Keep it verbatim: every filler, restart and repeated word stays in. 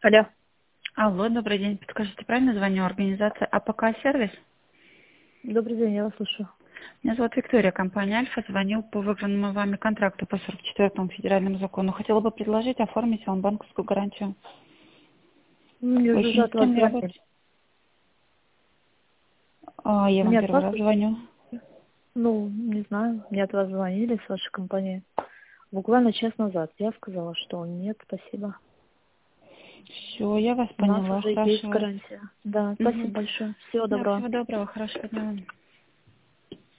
Алло. Алло, добрый день. Подскажите, правильно звоню? Организация АПК-сервис? Добрый день, я вас слушаю. Меня зовут Виктория, компания Альфа. Звонил по выигранному вами контракту по сорок четвёртому федеральному закону. Хотела бы предложить оформить вам банковскую гарантию. Мне уже Очень от вас искренне звонили. работать. А, я вам Мне от первый вас, раз звоню. ну, не знаю, мне от вас звонили с вашей компании. Буквально час назад я сказала, что нет, спасибо. Все, я вас У нас поняла. уже есть Хорошо. гарантия. Да, спасибо Угу. большое. Всего Да, доброго. всего доброго. Хорошего дня вам.